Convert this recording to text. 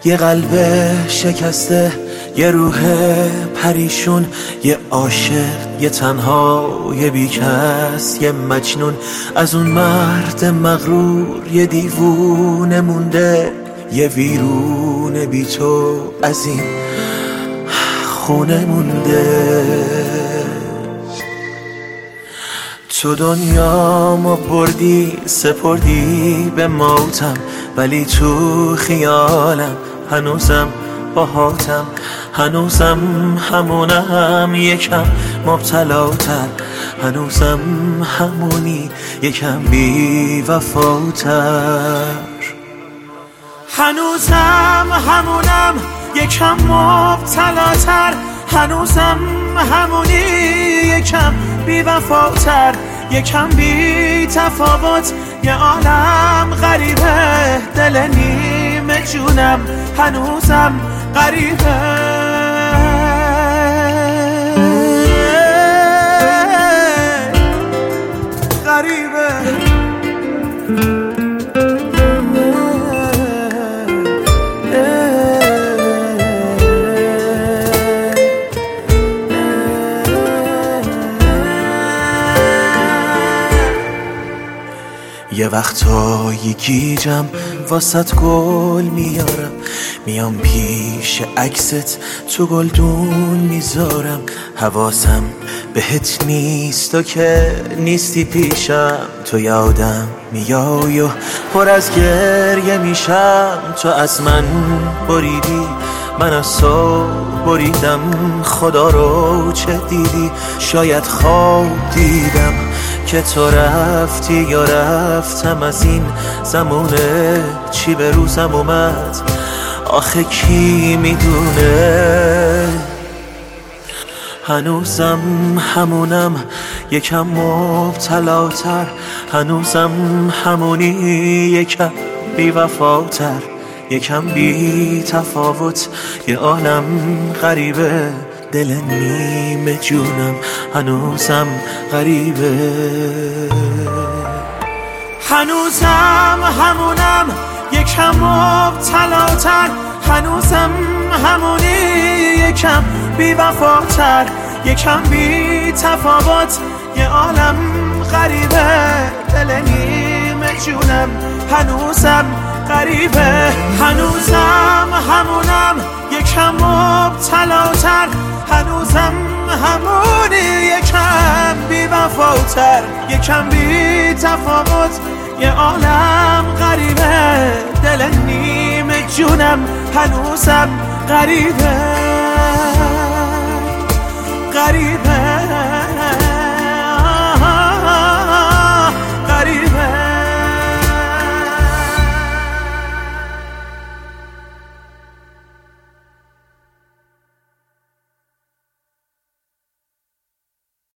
یه قلب شکسته، یه روح پریشون، یه عاشق، یه تنها، یه بیکس، یه مجنون. از اون مرد مغرور یه دیوونه مونده، یه ویرون بی تو از این خونه مونده. تو دنیامو بردی سپردی به موتم، ولی تو خیالم هنوزم باهاتم، هنوزم همونم یکم مبتلاتر، هنوزم همونی یکم بی وفاتر، هنوزم همونم یکم مبتلاتر، هنوزم همونی یکم بی وفاتر، یکم بی تفاوت. یه عالم غریبه دل نیمه جونم هنوزم غریبه. غریبه یه وقتایی گیجم واسط گل میارم، میام پیش عکست تو گلدون میذارم. حواسم بهت نیست و که نیستی پیشم، تو یادم میای و پر از گریه میشم. تو از من بریدی من از تو بریدم، خدا رو چه دیدی؟ شاید خواب دیدم که تو رفتی یا رفتم از این زمونه. چی به روزم اومد آخه کی میدونه؟ هنوزم همونم یکم مبتلاتر، هنوزم همونی یکم بی وفاتر، یکم بی تفاوت. یه عالم غریبه دل نیمه جونم هنوزم غریبه. هنوزم همونم یکم مبتلاتر، هنوزم همونی یکم بی وفاتر، یکم بی تفاوت. یه عالم غریبه دل نیمه جونم هنوزم غریبه. هنوزم همونم یکم مبتلاتر، هنوزم همونی یکم بی وفاتر، یکم بی تفاوت. یه عالم غریبه دل نیمه جونم هنوزم غریبه. غریبه